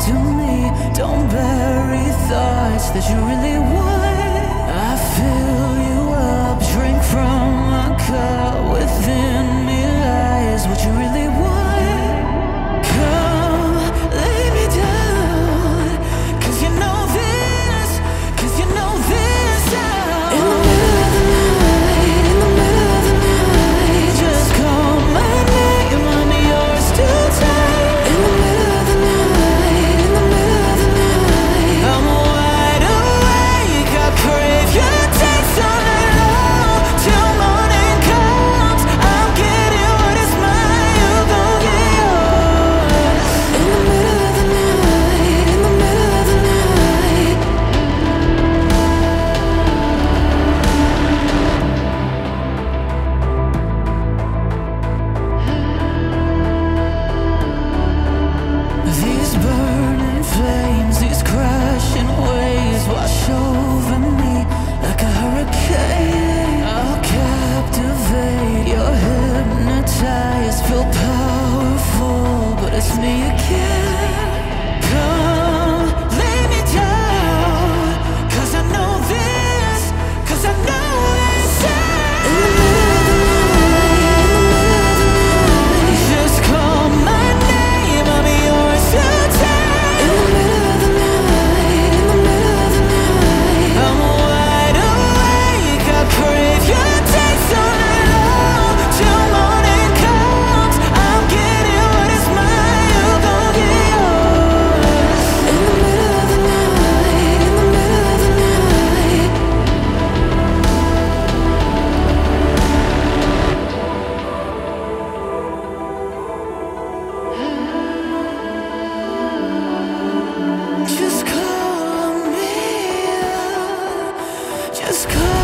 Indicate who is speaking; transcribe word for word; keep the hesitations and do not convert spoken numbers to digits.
Speaker 1: to me. Don't bury thoughts that you really want. I fill you up, drink from my cup. Within me lies what you really want. Come, lay me down, cause you know this, cause you know this sound. In the middle of the night, in the middle of the night, just call my name, I'm yours to take. In the middle of the night, in the middle of the night, I'm wide awake, I crave your taste all night long. Till morning comes, I'm getting what is mine, you gon' get yours. In the middle of the night, in the middle of the night. These burning flames, these crashing waves wash over me like a hurricane. I'll captivate, you're hypnotized, feel powerful, but it's me again. Come, lay me down, cause I know this, cause I know this sound. In the middle of the night, in the middle of the night, just call my name, I'm yours to take. In the middle of the night, in the middle of the night, I'm wide awake, I crave your taste all night long. Till morning comes, I'm getting what is mine, you gon' get yours. In the middle of the night, in the middle of the night. Just call me, just call